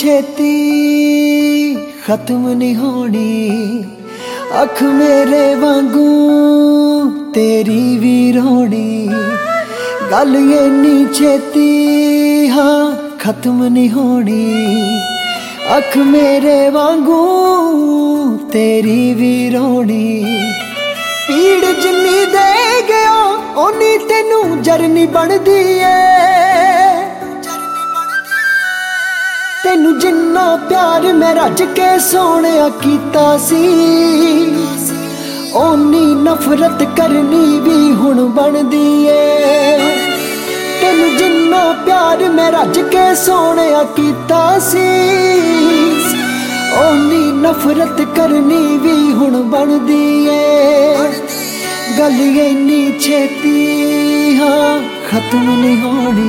छेती खत्म नहीं होनी। अख मेरे वांगू तेरी भी रोनी। गल ये नी छेती हाँ खत्म नहीं होनी। अख मेरे वांगू तेरी भी रोनी। पीड़ जिन्नी दे गया ओनी तेनू जरनी बनदी है। तेनू जिन्ना प्यार मैं रज के सोहणिया कीता सी ओनी नफरत करनी भी हुण बनदी है। तेनू जिन्ना प्यार मैं रज के सोहणिया कीता सी ओनी नफरत करनी भी हुण बनदी है। गल इन्नी छेती हाँ खत्म नहीं होनी।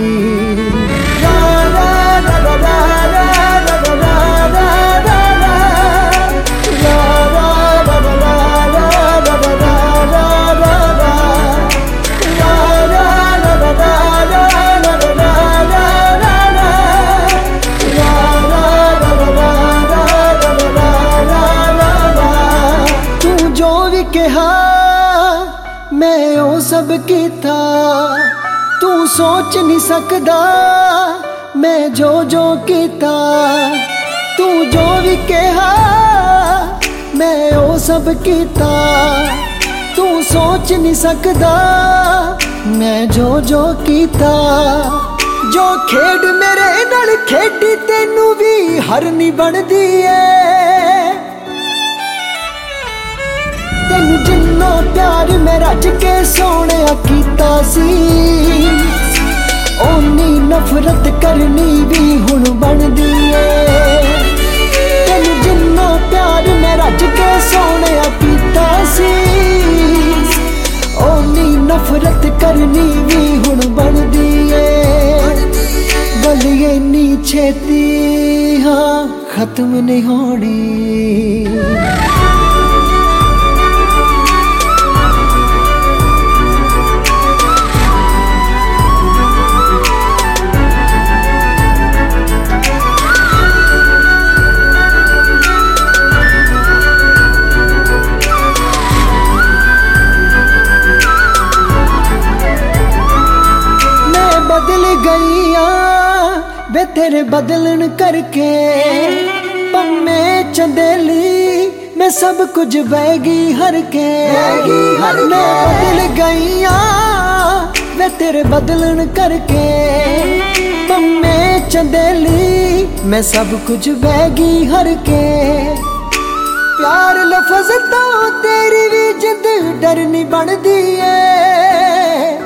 मैं ओ सब कीता तू सोच नहीं सकदा। मैं जो जो कीता तू जो भी कहा मैं ओ सब कीता तू सोच नहीं सकदा। मैं जो जो कीता जो खेड मेरे नाल खेडी तेनू भी हरनी बनदी है। तेनू जिन्ना प्यार मैं रज के सोहणिया कीता सी ओनी नफरत करनी भी हुण बनदी है। तेनू जिन्ना प्यार मैं रज के सोहणिया कीता सी ओनी नफरत करनी भी हुण बनदी है। गल इन्नी छेती हाँ खत्म नहीं होनी। बदल गईया वे तेरे बदलन करके पम्मे चंदेली मैं सब कुछ बहगी हर के। मैं बदल गईया वे तेरे बदलन करके पम्मे चंदेली मैं सब कुछ बहगी हर के। प्यार लफज तो तेरी भी जिद डरनी बनदी है।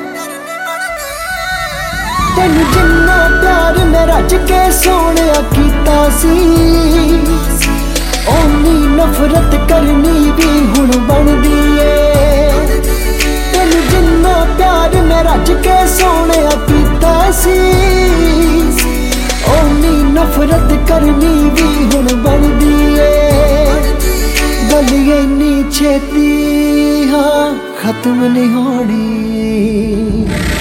तेनू जिन्ना प्यार मैं रज के सोहणिया कीता सी ओनी नफरत करनी भी हुण बनदी है। तेनू जिन्ना प्यार मैं रज के सोहणिया कीता सी ओनी नफरत करनी भी हुण बनदी है। गल इन्नी छेती हाँ खत्म नहीं होनी।